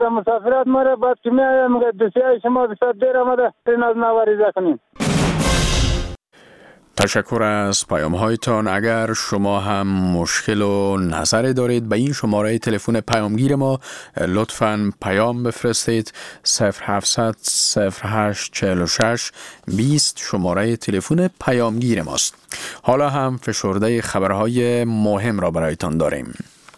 مسافرت ماره بعد که میایم میگه دوسیای شما بسیار دیر آمده این از نواریزه کنیم. تشکر از پیام هایتان. اگر شما هم مشکل و نظری دارید به این شماره تلفن پیامگیر ما لطفاً پیام بفرستید. 0700 08 46 20 شماره تلفن پیامگیر ماست. حالا هم فشرده خبرهای مهم را برایتان داریم.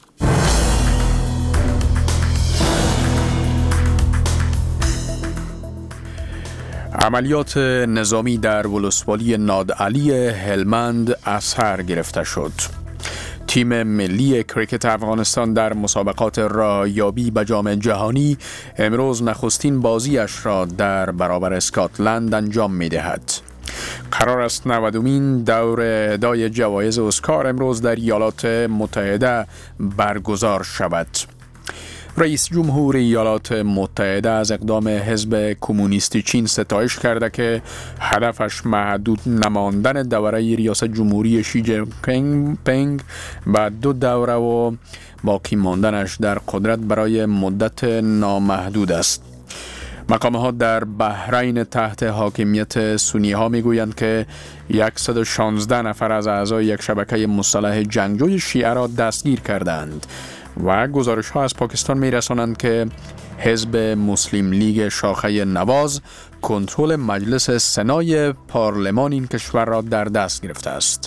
عملیات نظامی در ولسوالی نادعلی هلمند اثر گرفته شد. تیم ملی کریکت افغانستان در مسابقات راهیابی به جام جهانی امروز نخستین بازیش را در برابر اسکاتلند انجام می دهد. قرار است 90مین دور اهدای جوایز اسکار امروز در ایالات متحده برگزار شود. رئیس جمهور ایالات متحده از اقدام حزب کمونیستی چین ستایش کرده که هدفش محدود نماندن دوره ریاست جمهوری شی جین پینگ و 2 دوره و باقی ماندنش در قدرت برای مدت نامحدود است. مقام‌ها در بحرین تحت حاکمیت سنی ها میگویند که 116 نفر از اعضای یک شبکه مسلح جنگجوی شیعه را دستگیر کردند و گزارش ها از پاکستان می رسانند که حزب مسلم لیگ شاخه نواز کنترل مجلس سنای پارلمان این کشور را در دست گرفته است.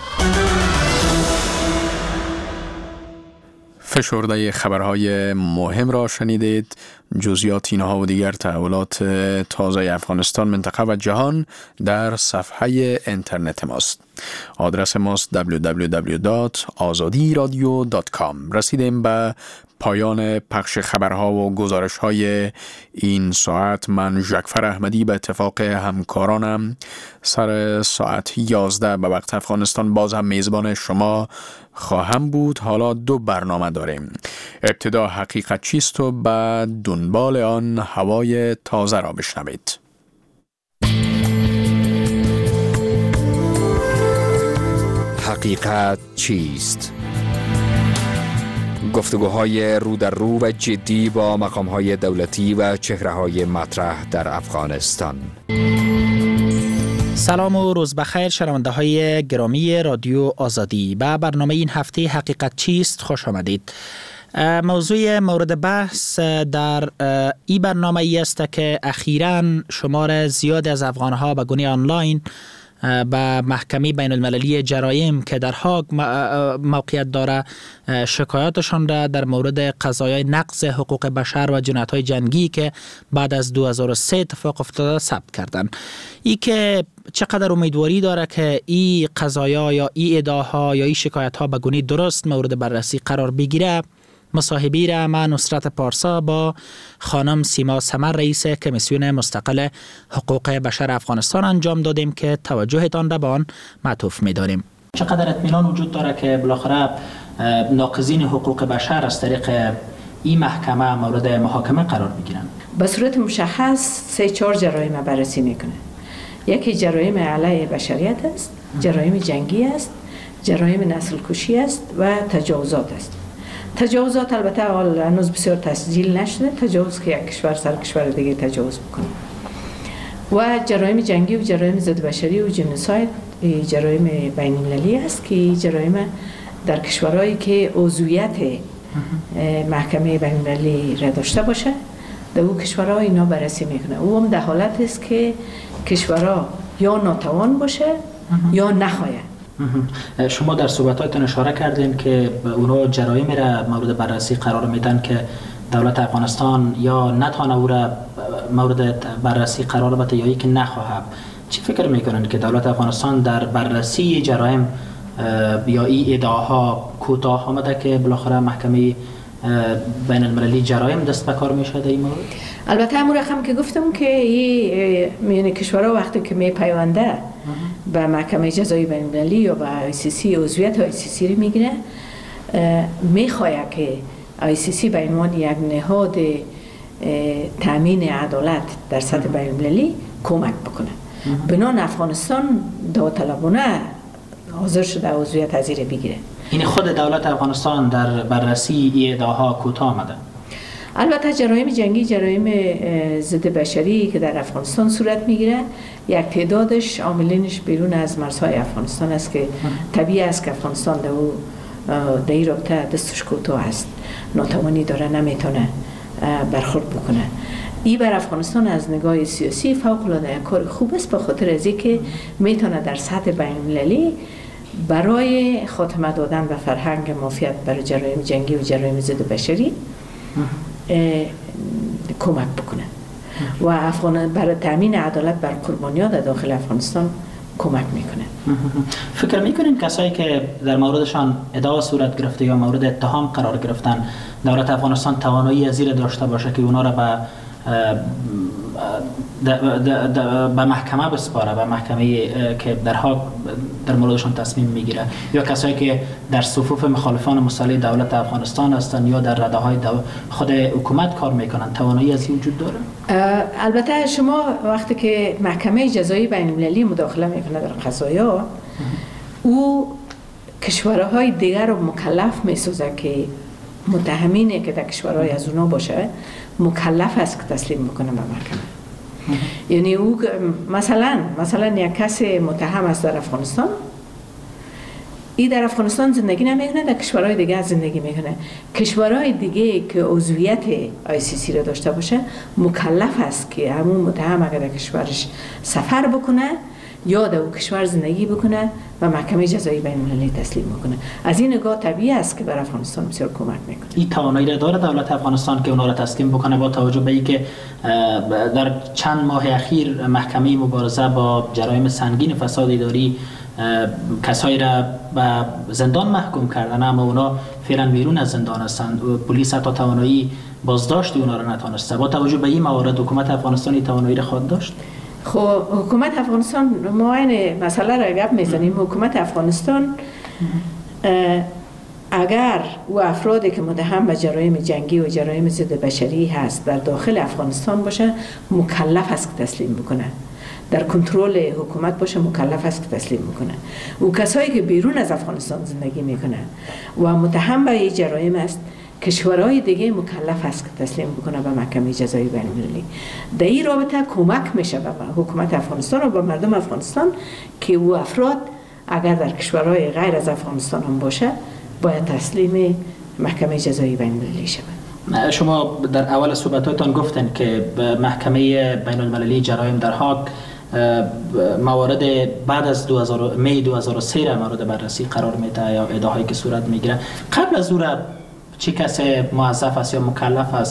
فشرده خبرهای مهم را شنیدید. جزئیات اینها و دیگر تحولات تازه افغانستان، منطقه و جهان در صفحه اینترنت ماست. آدرس ماست www.azadiradio.com. رسیدیم به پایان پخش خبرها و گزارش های این ساعت. من جعفر احمدی به اتفاق همکارانم سر ساعت 11 به وقت افغانستان باز هم میزبان شما خواهم بود. حالا 2 برنامه داریم. ابتدا حقیقت چیست و بعد دنبال آن هوای تازه را بشنوید. حقیقت چیست؟ گفتگوهای رو در رو و جدی با مقام‌های دولتی و چهره‌های مطرح در افغانستان. سلام و روز بخیر شنونده‌های گرامی رادیو آزادی. به برنامه این هفته حقیقت چیست خوش آمدید. موضوع مورد بحث در این برنامه ای است که اخیراً شمار زیاد از افغان‌ها به گونه آنلاین به محکمه بین المللی جرایم که در هاگ موقعیت داره شکایاتشان را در مورد قضایای نقض حقوق بشر و جنایت‌های جنگی که بعد از 2003 اتفاق افتاده ثبت کردند. ای که چقدر امیدواری داره که این قضایا یا این ادعاها یا این شکایت‌ها به گونه درست مورد بررسی قرار بگیره، مصاحبه را من نصرت پارسا با خانم سیما سمر رئیس کمیسیون مستقل حقوق بشر افغانستان انجام دادیم که توجهتان را به آن معطوف می‌داریم. چقدر اطمینان وجود داره که بالاخره ناقضین حقوق بشر از طریق این محکمه مورد محاکمه قرار بگیرن؟ به صورت مشخص 3-4 جرایم بررسی میکنه. یکی جرایم علیه بشریت است، جرایم جنگی است، جرایم نسل کشی است و تجاوزات است. تجاوزات البته هنوز بسیار تسجیل نشده، تجاوز که یک کشور سر کشور دیگه تجاوز بکنه. و جرایم جنگی و جرایم ضد بشری و جنوساید جرایم بین المللی است که جرایم در کشورهایی که عضویت محکمه بین المللی را داشته باشه در اون کشورها اینا بررسی میکنه. او هم در حالت است که کشورها یا ناتوان باشه یا نخواهد. شما در صحبتاتون اشاره کردین که اونها جرایمی را مورد بررسی قرار میدن که دولت افغانستان یا نتانه او را مورد بررسی قرار بده یا که نخواهد. چی فکر میکنن که دولت افغانستان در بررسی جرایم یا این ادعاها کوتاه آمده که بالاخره محکمه بین المللی جرایم دست به کار میشه در این مورد؟ البته همون رقم که گفتم که این کشورها وقتی که میپیونده به محکمه جزایی بین المللی یا به ICC عضویت ICC رو میگیره، میخواد که ICC به عنوان یک نهاد تامین عدالت در سطح بین المللی کمک بکنه. بنان افغانستان داوطلبانه حاضر شده عضویت از این بگیره. این خود دولت افغانستان در بررسی ادعاها کوتاه آمده؟ البته جرایم جنگی، جرایم ضد بشری که در افغانستان صورت میگیره، یک تعدادش عاملینش بیرون از مرزهای افغانستان است که طبیعی است که افغانستان در این رابطه دستش کوتاه است، ناتوانی داره، نمیتونه برخورد بکنه. این بر افغانستان از نگاه سیاسی فوق العاده کار خوب است، به خاطر از اینکه میتونه در سطح بین المللی برای خاتمه دادن به فرهنگ مافیات برای جرایم جنگی و جرایم ضد بشری کمک بکنه و برای تامین عدالت بر قربانیان در داخل افغانستان کمک میکنه. فکر میکنین کسایی که در موردشان ادعا صورت گرفته یا مورد اتهام قرار گرفتن دولت افغانستان توانایی از این داشته باشه که اونا را به محکمه بسپاره، به محکمه که در موردشان تصمیم میگیره، یا کسایی که در صفوف مخالفان مسلح دولت افغانستان هستند یا در رده‌های خود حکومت کار میکنن، توانایی از این وجود داره؟ البته شما وقتی که محکمه جزایی بین المللی مداخله میکنه در قضایا، او کشورهای دیگر رو مکلف میسازه که متهمینی که در کشورهای از اونا باشه مکلف است که تسلیم بکنه به محکمه. یعنی او مثلا یک کس متهم است در افغانستان، این در افغانستان زندگی نمیکنه، در کشورهای دیگه زندگی میکنه. کشورهای دیگه که عضویت ICC را داشته باشه مکلف است که همون متهم اگر در کشورش سفر بکنه یا در اون کشور زندگی بکنه و محکمه جزایی بین المللی تسلیم بکنه. از این نگاه طبیعی است که بر افغانستان بسیار کمک میکنه. این توانایی را داره دولت افغانستان که اونا را تسلیم بکنه، با توجه به اینکه در چند ماه اخیر محکمه مبارزه با جرایم سنگین فساد اداری کسایی را به زندان محکوم کردن، اما اونا فعلا بیرون از زندان هستند. پلیس حتی توانایی بازداشت اونا را نتونسته. با توجه به این موارد حکومت افغانستان این توانایی را خواهد داشت؟ خب حکومت افغانستان، ما این مسئله را گپ میزنیم، حکومت افغانستان اگر او افرادی که متهم به جرایم جنگی و جرایم ضد بشری هست در داخل افغانستان باشه مکلف است که تسلیم بکنه، در کنترل حکومت باشه مکلف است که تسلیم بکنه. او کسایی که بیرون از افغانستان زندگی میکنه و متهم به این جرایم است، کشورهای دیگه مکلف است که تسلیم بکنه به محکمه جزایی بین المللی. در این رابطه کمک میشه به حکومت افغانستان و به مردم افغانستان که او افراد اگر در کشورهای غیر از افغانستان هم باشه باید تسلیم محکمه جزایی بین المللی شود. شما در اول صحبتاتون گفتن که به محکمه بین المللی جرایم در هاگ موارد بعد از می 2003 را مورد بررسی قرار میده یا ادعاهایی که صورت میگیره. قبل از او چه کسی موظف است یا مکلف است